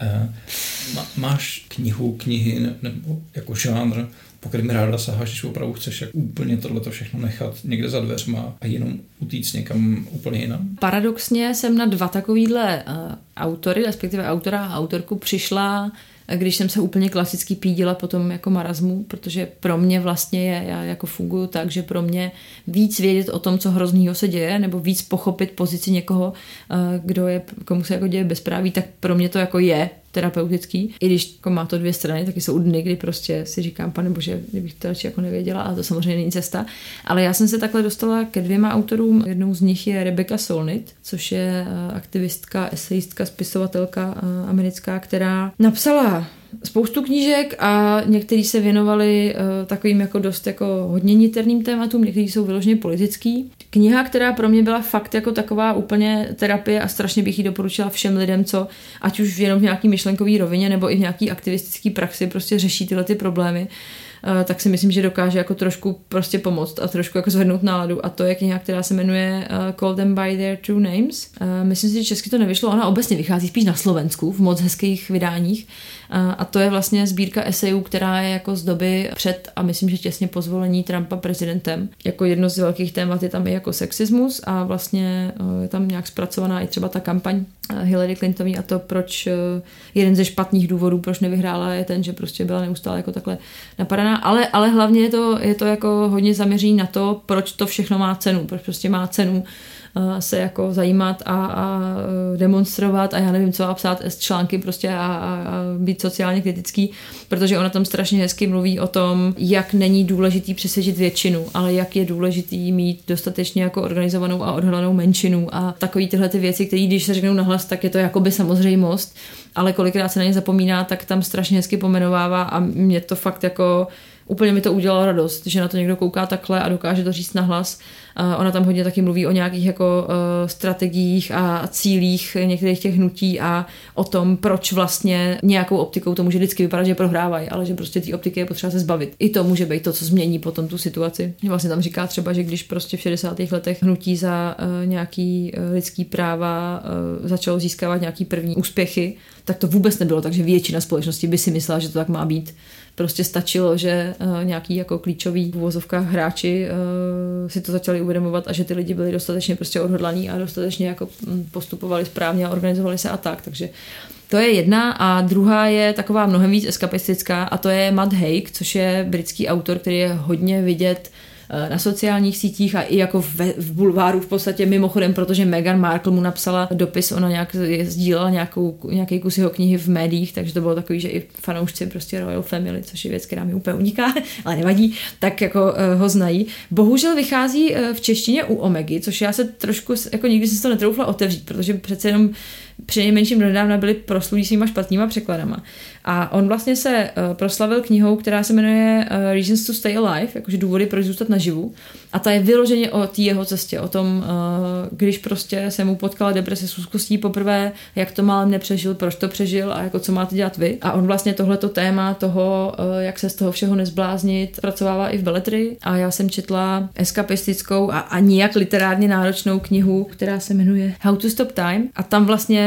Má, máš knihu, knihy nebo jako žánr, po kterým ráda saháš, když opravdu chceš jak úplně tohleto všechno nechat někde za dveřma a jenom utíct někam úplně jinam? Paradoxně jsem na dva takovýhle uh, autory, respektive autora a autorku přišla, když jsem se úplně klasicky pídila po tom jako marazmu, protože pro mě vlastně je, já jako funguju tak, že pro mě víc vědět o tom, co hroznýho se děje, nebo víc pochopit pozici někoho, kdo je, komu se jako děje bezpráví, tak pro mě to jako je terapeutický. I když jako má to dvě strany, taky jsou dny, kdy prostě si říkám, pane bože, kdybych to radši jako nevěděla, a to samozřejmě není cesta. Ale já jsem se takhle dostala ke dvěma autorům. Jednou z nich je Rebecca Solnit, což je aktivistka, esejistka, spisovatelka americká, která napsala spoustu knížek a některý se věnovali uh, takovým jako dost jako hodně niterným tématům, některý jsou vyloženě politický. Kniha, která pro mě byla fakt jako taková úplně terapie a strašně bych ji doporučila všem lidem, co ať už jenom v nějaký myšlenkový rovině nebo i v nějaký aktivistický praxi prostě řeší tyhle ty problémy, uh, tak si myslím, že dokáže jako trošku prostě pomoct a trošku jako zvednout náladu. A to je kniha, která se jmenuje uh, Call Them by Their True Names. Uh, myslím si, že česky to nevyšlo, ona obecně vychází spíš na Slovensku v moc hezkých vydáních. A to je vlastně sbírka esejů, která je jako z doby před a myslím, že těsně po zvolení Trumpa prezidentem. Jako jedno z velkých témat je tam i jako sexismus a vlastně je tam nějak zpracovaná i třeba ta kampaň Hillary Clintonové a to, proč jeden ze špatných důvodů, proč nevyhrála, je ten, že prostě byla neustále jako takhle napadaná. Ale, ale hlavně je to, je to jako hodně zaměření na to, proč to všechno má cenu, proč prostě má cenu se jako zajímat a, a demonstrovat a já nevím co a psát články prostě a, a, a být sociálně kritický, protože ona tam strašně hezky mluví o tom, jak není důležitý přesvědčit většinu, ale jak je důležitý mít dostatečně jako organizovanou a odhalenou menšinu a takový tyhle ty věci, které když se řeknou nahlas, tak je to jakoby samozřejmost, ale kolikrát se na ně zapomíná, tak tam strašně hezky pomenovává a mě to fakt jako úplně mi to udělalo radost, že na to někdo kouká takhle a dokáže to říct nahlas. Uh, ona tam hodně taky mluví o nějakých jako uh, strategiích a cílích některých těch hnutí a o tom, proč vlastně nějakou optikou to může vždycky vypadat, že prohrávají, ale že prostě té optiky je potřeba se zbavit. I to může být to, co změní potom tu situaci. Vlastně tam říká třeba, že když prostě v šedesátých letech hnutí za uh, nějaký uh, lidský práva uh, začalo získávat nějaký první úspěchy, tak to vůbec nebylo, takže většina společnosti by si myslela, že to tak má být. Prostě stačilo, že uh, nějaký jako klíčoví v uvozovkách hráči uh, si to začali uvědomovat a že ty lidi byli dostatečně prostě odhodlaní a dostatečně jako postupovali správně a organizovali se a tak. Takže to je jedna a druhá je taková mnohem víc eskapistická a to je Matt Haig, což je britský autor, který je hodně vidět na sociálních sítích a i jako v, v bulváru v podstatě mimochodem, protože Meghan Markle mu napsala dopis, ona nějak sdílela nějakou, nějaký kus jeho knihy v médiích, takže to bylo takový, že i fanoušci prostě Royal Family, což je věc, která mi úplně uniká, ale nevadí, tak jako uh, ho znají. Bohužel vychází uh, v češtině u Omegy, což já se trošku, jako nikdy jsem si to netroufla otevřít, protože přece jenom přinejmenším donedávna byli proslulí svýma špatnýma překladama. A on vlastně se uh, proslavil knihou, která se jmenuje uh, Reasons to Stay Alive, jakože důvody, proč zůstat naživu. A ta je vyloženě o té jeho cestě, o tom, uh, když prostě se mu potkala deprese s úzkostí poprvé, jak to málem nepřežil, proč to přežil a jako co máte dělat vy. A on vlastně tohleto téma toho, uh, jak se z toho všeho nezbláznit, pracovává i v beletrii. A já jsem četla eskapistickou a, a nijak literárně náročnou knihu, která se jmenuje How to Stop Time. A tam vlastně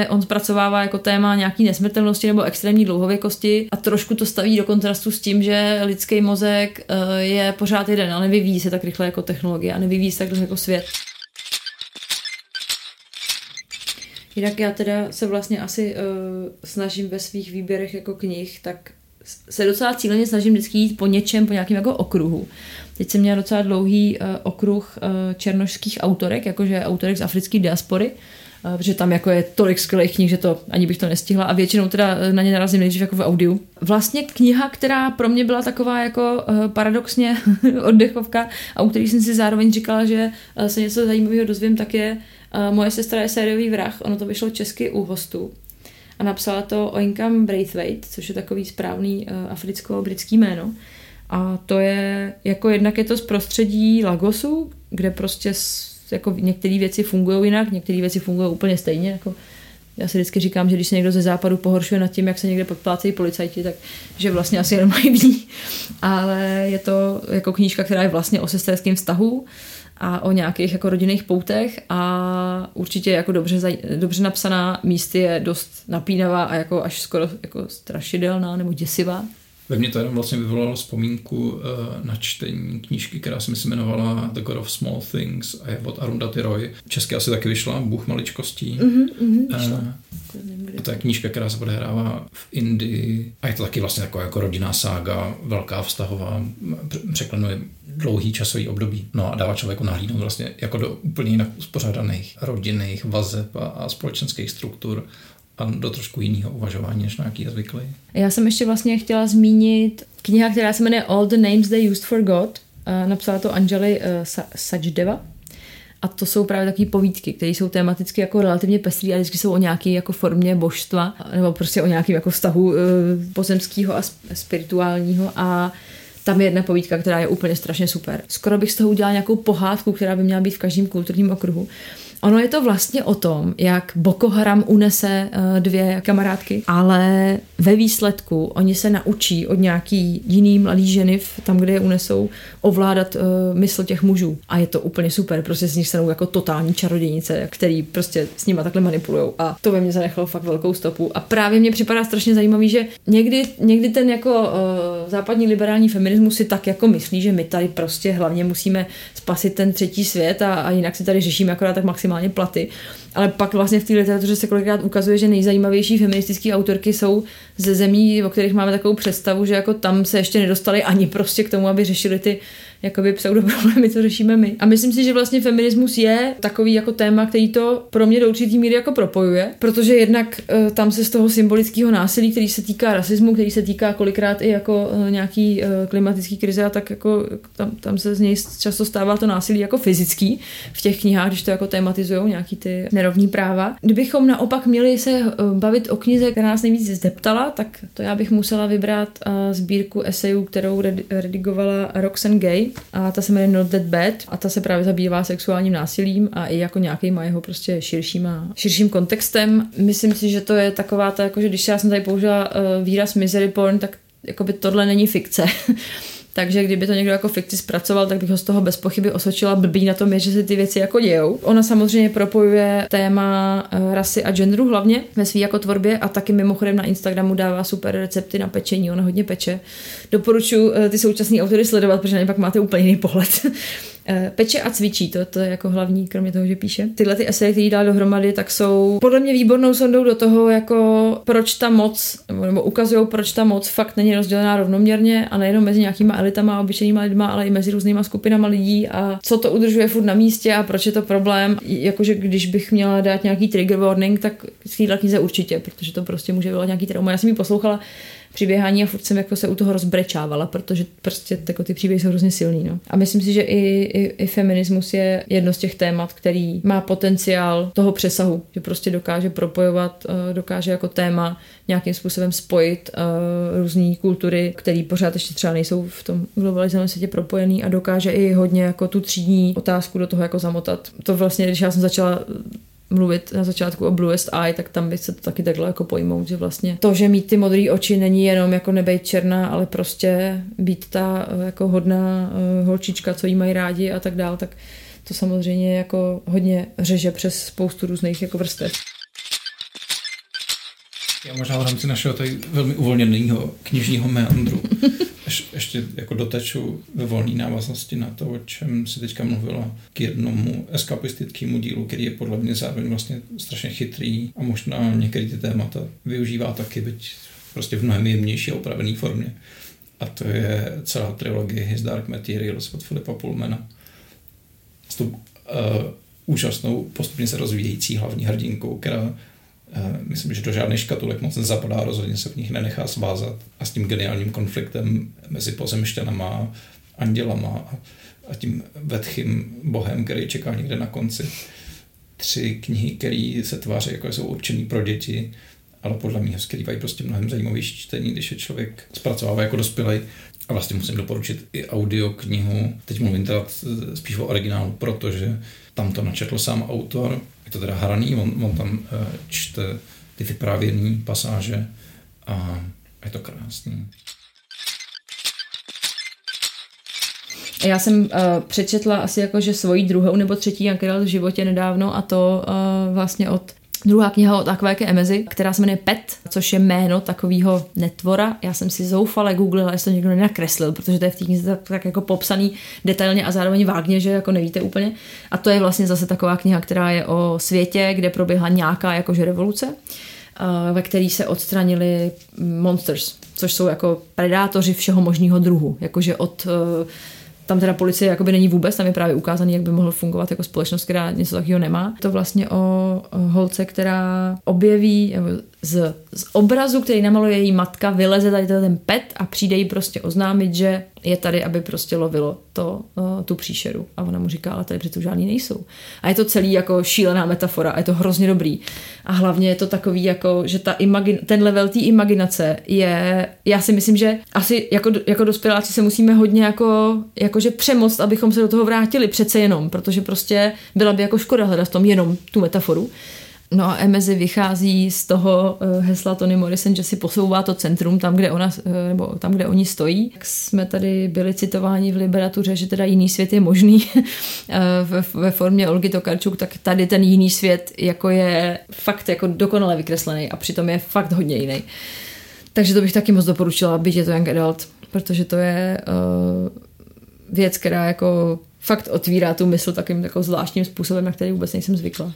právě on zpracovává jako téma nějaký nesmrtelnosti nebo extrémní dlouhověkosti a trošku to staví do kontrastu s tím, že lidský mozek je pořád jeden a nevyvíjí se tak rychle jako technologie a nevyvíjí se tak rychle jako svět. Jinak já teda se vlastně asi uh, snažím ve svých výběrech jako knih, tak se docela cíleně snažím vždycky jít po něčem, po nějakém jako okruhu. Teď jsem měla docela dlouhý uh, okruh uh, černošských autorek, jakože autorek z africké diaspory, uh, protože tam jako je tolik skvělých knih, že to ani bych to nestihla a většinou teda na ně narazím nejdřív jako v audiu. Vlastně kniha, která pro mě byla taková jako uh, paradoxně oddechovka a u který jsem si zároveň říkala, že uh, se něco zajímavého dozvím, tak je uh, Moje sestra je sériový vrah, ono to vyšlo česky u Hostu. A napsala to Oinkam Braithwaite, což je takový správný uh, africko-britský jméno. A to je, jako jednak je to z prostředí Lagosu, kde prostě s, jako některé věci fungují jinak, některé věci fungují úplně stejně. Jako já si vždycky říkám, že když se někdo ze západu pohoršuje nad tím, jak se někde podplácejí policajti, tak že vlastně asi jenom mají ví. Ale je to jako knížka, která je vlastně o sesterském vztahu a o nějakých jako rodinných poutech a určitě jako dobře, dobře napsaná, místy je dost napínavá a jako až skoro jako strašidelná nebo děsivá. Ve mně to jenom vlastně vyvolalo vzpomínku uh, na čtení knížky, která se mi se jmenovala The God of Small Things a je od Arundhati Roy. Česky asi taky vyšla, Bůh maličkostí. Mm-hmm, mm-hmm, uh, to je knížka, která se odehrává v Indii a je to taky vlastně taková jako rodinná sága, velká vztahová, překlenuje dlouhý časový období. No a dává člověku nahlídnout vlastně jako do úplně jinak uspořádaných rodinných vazeb a, a společenských struktur a do trošku jiného uvažování, než na jaký je zvyklý. Já jsem ještě vlastně chtěla zmínit kniha, která se jmenuje All the Names They Used for God. Napsala to Anjali uh, Sachdeva. A to jsou právě takové povídky, které jsou tematicky jako relativně pestrý a vždycky jsou o nějaké jako formě božstva nebo prostě o nějakém jako vztahu uh, pozemského a spirituálního a tam je jedna povídka, která je úplně strašně super. Skoro bych z toho udělala nějakou pohádku, která by měla být v každém kulturním okruhu. Ono je to vlastně o tom, jak Boko Haram unese uh, dvě kamarádky, ale ve výsledku oni se naučí od nějaký jiný mladý ženy v, tam, kde je unesou, ovládat uh, mysl těch mužů. A je to úplně super, prostě z nich stanou jako totální čarodějnice, který prostě s nima takhle manipulujou. A to ve mně zanechalo fakt velkou stopu. A právě mně připadá strašně zajímavý, že někdy, někdy ten jako uh, západní liberální feminismus si tak jako myslí, že my tady prostě hlavně musíme spasit ten třetí svět a, a jinak si tady řešíme akorát tak maximálně platy. Ale pak vlastně v té literatuře se kolikrát ukazuje, že nejzajímavější feministické autorky jsou ze zemí, o kterých máme takovou představu, že jako tam se ještě nedostali ani prostě k tomu, aby řešili ty jakoby pseudoproblémy, co řešíme my. A myslím si, že vlastně feminismus je takový jako téma, který to pro mě do určitý míry jako propojuje, protože jednak uh, tam se z toho symbolického násilí, který se týká rasismu, který se týká kolikrát i jako uh, nějaký uh, klimatický krize a tak jako tam, tam se z něj často stává to násilí jako fyzický v těch knihách, když to jako tematizujou nějaký ty nerovný práva. Kdybychom naopak měli se uh, bavit o knize, která nás nejvíc zdeptala, tak to já bych musela vybrat uh, sbírku esejů, kterou redigovala Roxane Gay. A ta se jmenuje Not That Bad a ta se právě zabývá sexuálním násilím a i jako nějakýma jeho prostě širším, širším kontextem. Myslím si, že to je taková ta, jako, že když já jsem tady použila uh, výraz misery porn, tak jakoby tohle není fikce. Takže kdyby to někdo jako fikci zpracoval, tak bych ho z toho bez pochyby osočila. Blbý na tom je, že se ty věci jako dějou. Ona samozřejmě propojuje téma rasy a genderu hlavně ve své jako tvorbě a taky mimochodem na Instagramu dává super recepty na pečení, ona hodně peče. Doporučuji ty současné autory sledovat, protože na ně pak máte úplně jiný pohled. Peče a cvičí, to, to je jako hlavní, kromě toho, že píše. Tyhle ty eseje, které dá dohromady, tak jsou podle mě výbornou sondou do toho, jako proč ta moc, nebo ukazují, proč ta moc fakt není rozdělená rovnoměrně a nejenom mezi nějakýma elitama, obyčejnýma lidma, ale i mezi různýma skupinama lidí a co to udržuje furt na místě a proč je to problém. Jakože když bych měla dát nějaký trigger warning, tak z téhle knize určitě, protože to prostě může vyvolat nějaký trauma. Já jsem ji poslouchala při běhání a furt jsem jako se u toho rozbrečávala, protože prostě jako ty příběhy jsou hrozně silný. No. A myslím si, že i, i, i feminismus je jedno z těch témat, který má potenciál toho přesahu, že prostě dokáže propojovat, dokáže jako téma nějakým způsobem spojit uh, různé kultury, které pořád ještě třeba nejsou v tom globalizovaném světě propojený a dokáže i hodně jako tu třídní otázku do toho jako zamotat. To vlastně, když já jsem začala mluvit na začátku o Bluest Eye, tak tam by se to taky takhle jako pojmout, že vlastně to, že mít ty modré oči není jenom jako nebejt černá, ale prostě být ta jako hodná holčička, co jí mají rádi a tak dál, tak to samozřejmě jako hodně řeže přes spoustu různých jako vrstev. Já možná v rámci našeho tady velmi uvolněného knižního meandru Ješ, ještě jako doteču ve volné návaznosti na to, o čem si teďka mluvila, k jednomu eskapistickému dílu, který je podle mě zároveň vlastně strašně chytrý a možná některé ty témata využívá taky, byť prostě v mnohem jemnější a upravené formě. A to je celá trilogie His Dark Materials od Philippa Pullmana. S tou uh, úžasnou, postupně se rozvíjející hlavní hrdinkou, která uh, myslím, že do žádných škatulek moc nezapadá, rozhodně se v nich nenechá svázat a s tím geniálním konfliktem mezi pozemšťanama a andělama a, a tím vetchým bohem, který čeká někde na konci. Tři knihy, které se tváří, jako jsou určený pro děti, ale podle mě skrývají prostě mnohem zajímavější čtení, když je člověk zpracovává jako dospělej. A vlastně musím doporučit i audioknihu. Teď mluvím teda spíš o originálu, protože tam to načetl sám autor. Je to teda hraný, on, on tam čte ty vyprávěný pasáže a je to krásný. Já jsem uh, přečetla asi jakože svoji druhou nebo třetí Young Adult v životě nedávno a to uh, vlastně od druhá kniha od Akvéke Emezy, která se jmenuje Pet, což je jméno takového netvora. Já jsem si zoufale googlila, jestli to někdo nenakreslil, protože to je v té knize tak, tak jako popsaný detailně a zároveň vágně, že jako nevíte úplně. A to je vlastně zase taková kniha, která je o světě, kde proběhla nějaká jakože revoluce, ve který se odstranili monsters, což jsou jako predátoři všeho možného druhu. Jakože od... Tam teda policie jakoby není vůbec, tam je právě ukázaný, jak by mohl fungovat jako společnost, která něco takového nemá. To vlastně o holce, která objeví z, z obrazu, který namaluje její matka, vyleze tady ten pet a přijde jí prostě oznámit, že je tady, aby prostě lovilo to, tu příšeru. A ona mu říká, ale tady přitom žádný nejsou. A je to celý jako šílená metafora a je to hrozně dobrý. A hlavně je to takový, jako, že ta imagin, ten level té imaginace je, já si myslím, že asi jako, jako dospěláci se musíme hodně jako, jakože přemoct, abychom se do toho vrátili přece jenom, protože prostě byla by jako škoda hledat v tom jenom tu metaforu. No a Emezy vychází z toho hesla Toni Morrison, že si posouvá to centrum tam, kde ona, nebo tam, kde oni stojí. Jak jsme tady byli citováni v literatuře, že teda jiný svět je možný ve, ve formě Olgy Tokarčuk, tak tady ten jiný svět jako je fakt jako dokonale vykreslený a přitom je fakt hodně jiný. Takže to bych taky moc doporučila, byť je to Young Adult, protože to je uh, věc, která jako fakt otvírá tu mysl takým jako zvláštním způsobem, na který vůbec nejsem zvykla.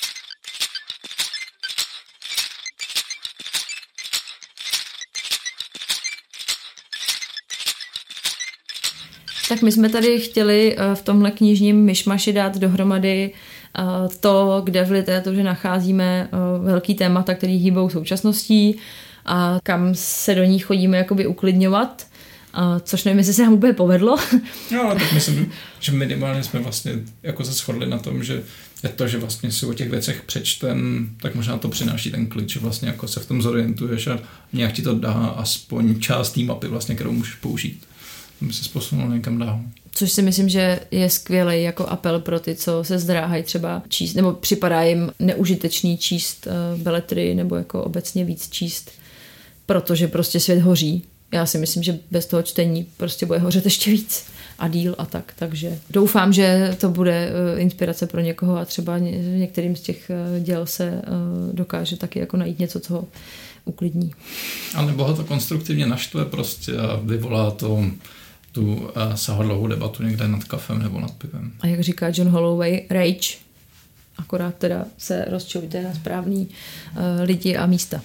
Tak my jsme tady chtěli v tomhle knižním myšmaši dát dohromady to, kde v literatuře nacházíme velký témata, který hýbou současností a kam se do ní chodíme jakoby uklidňovat, což nevím, jestli se nám úplně povedlo. No, ale tak myslím, že minimálně jsme vlastně jako se shodli na tom, že je to, že vlastně si o těch věcech přečtem, tak možná to přináší ten klid, že vlastně jako se v tom zorientuješ a nějak ti to dá aspoň část té mapy, vlastně, kterou můžeš použít. Aby se posunul někam dál. Což si myslím, že je skvělý jako apel pro ty, co se zdráhají třeba číst, nebo připadá jim neužitečný číst uh, beletry, nebo jako obecně víc číst, protože prostě svět hoří. Já si myslím, že bez toho čtení prostě bude hořet ještě víc a díl a tak. Takže doufám, že to bude uh, inspirace pro někoho a třeba ně, některým z těch uh, děl se uh, dokáže taky jako najít něco, co ho uklidní. A nebo ho to konstruktivně naštve prostě a vyvolá to tu uh, sáhodlouhou debatu někde nad kafem nebo nad pivem. A jak říká John Holloway, rage, akorát teda se rozčilujte na správný uh, lidi a místa.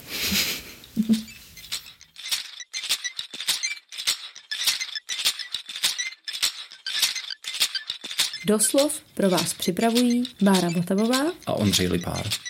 Doslov pro vás připravují Bára Votavová a Ondřej Lipár.